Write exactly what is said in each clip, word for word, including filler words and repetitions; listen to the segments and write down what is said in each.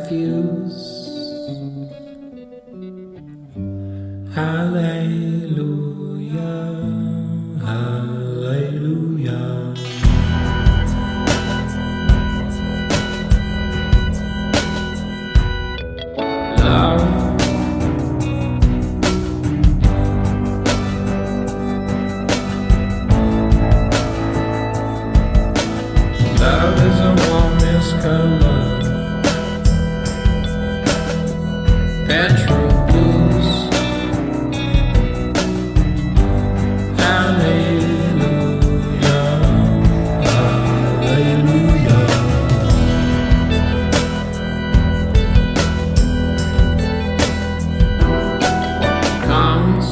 refuse. Hallelujah, hallelujah. Love, love is a warmest color. Petrol blues. Hallelujah, hallelujah. Comes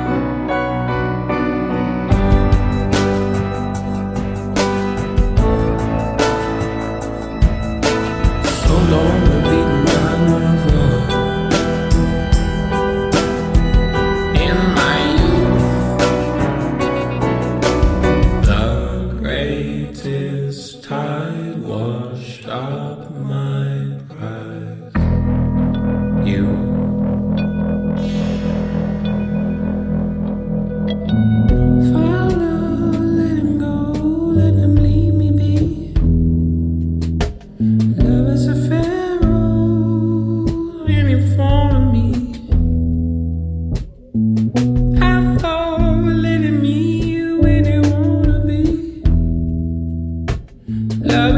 so long to be my lover. In my youth, the greatest tide washed up my pride. You. Father, let him go, let him leave me be. Love is a pharaoh in it for me. I thought letting me where they wanna be. Love